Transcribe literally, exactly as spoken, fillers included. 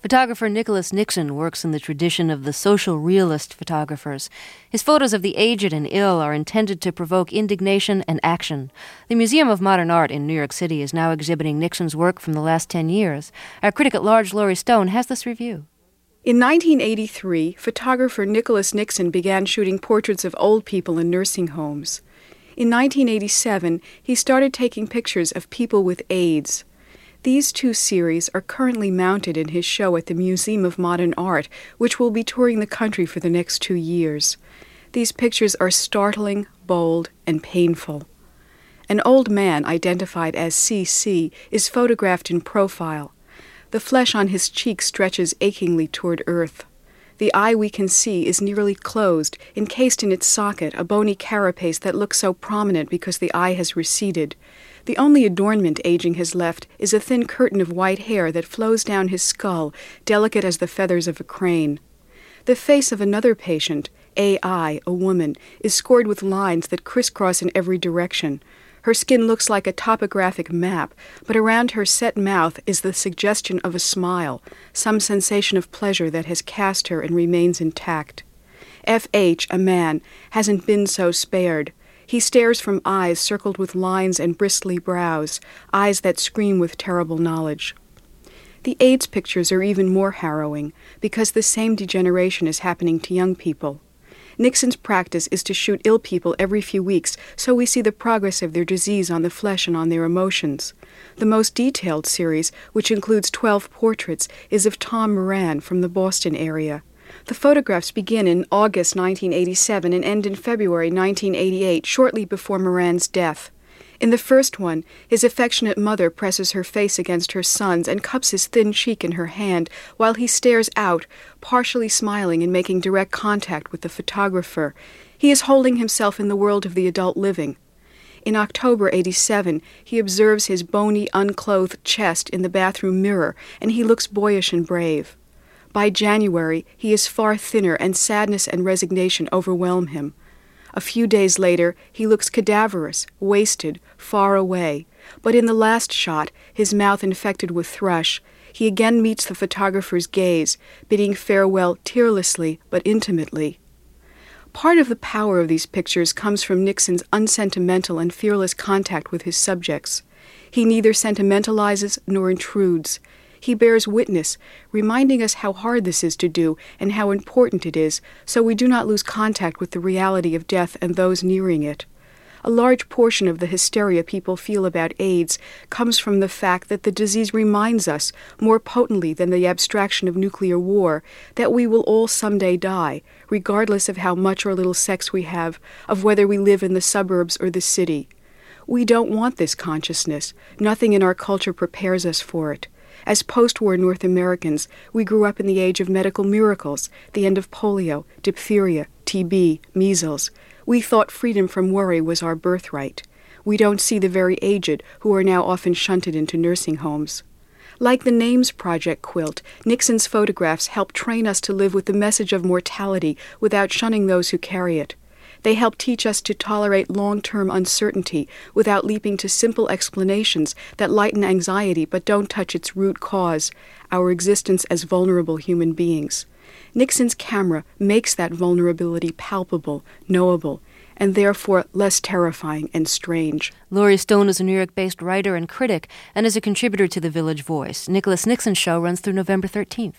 Photographer Nicholas Nixon works in the tradition of the social realist photographers. His photos of the aged and ill are intended to provoke indignation and action. The Museum of Modern Art in New York City is now exhibiting Nixon's work from the last ten years. Our critic at large, Laurie Stone, has this review. In nineteen eighty-three, photographer Nicholas Nixon began shooting portraits of old people in nursing homes. In nineteen eighty-seven, he started taking pictures of people with AIDS. These two series are currently mounted in his show at the Museum of Modern Art, which will be touring the country for the next two years. These pictures are startling, bold, and painful. An old man, identified as C C, is photographed in profile. The flesh on his cheek stretches achingly toward earth. The eye we can see is nearly closed, encased in its socket, a bony carapace that looks so prominent because the eye has receded. The only adornment aging has left is a thin curtain of white hair that flows down his skull, delicate as the feathers of a crane. The face of another patient, A I, a woman, is scored with lines that crisscross in every direction. Her skin looks like a topographic map, but around her set mouth is the suggestion of a smile, some sensation of pleasure that has cast her and remains intact. F H, a man, hasn't been so spared. He stares from eyes circled with lines and bristly brows, eyes that scream with terrible knowledge. The AIDS pictures are even more harrowing, because the same degeneration is happening to young people. Nixon's practice is to shoot ill people every few weeks, so we see the progress of their disease on the flesh and on their emotions. The most detailed series, which includes twelve portraits, is of Tom Moran from the Boston area. The photographs begin in August nineteen eighty-seven and end in February nineteen eighty-eight, shortly before Moran's death. In the first one, his affectionate mother presses her face against her son's and cups his thin cheek in her hand while he stares out, partially smiling and making direct contact with the photographer. He is holding himself in the world of the adult living. In October eighty-seven, he observes his bony, unclothed chest in the bathroom mirror, and he looks boyish and brave. By January, he is far thinner, and sadness and resignation overwhelm him. A few days later, he looks cadaverous, wasted, far away. But in the last shot, his mouth infected with thrush, he again meets the photographer's gaze, bidding farewell tearlessly but intimately. Part of the power of these pictures comes from Nixon's unsentimental and fearless contact with his subjects. He neither sentimentalizes nor intrudes. He bears witness, reminding us how hard this is to do and how important it is, so we do not lose contact with the reality of death and those nearing it. A large portion of the hysteria people feel about AIDS comes from the fact that the disease reminds us, more potently than the abstraction of nuclear war, that we will all someday die, regardless of how much or little sex we have, of whether we live in the suburbs or the city. We don't want this consciousness. Nothing in our culture prepares us for it. As post-war North Americans, we grew up in the age of medical miracles, the end of polio, diphtheria, T B, measles. We thought freedom from worry was our birthright. We don't see the very aged, who are now often shunted into nursing homes. Like the Names Project quilt, Nixon's photographs help train us to live with the message of mortality without shunning those who carry it. They help teach us to tolerate long-term uncertainty without leaping to simple explanations that lighten anxiety but don't touch its root cause, our existence as vulnerable human beings. Nixon's camera makes that vulnerability palpable, knowable, and therefore less terrifying and strange. Laurie Stone is a New York-based writer and critic and is a contributor to The Village Voice. Nicholas Nixon's show runs through November thirteenth.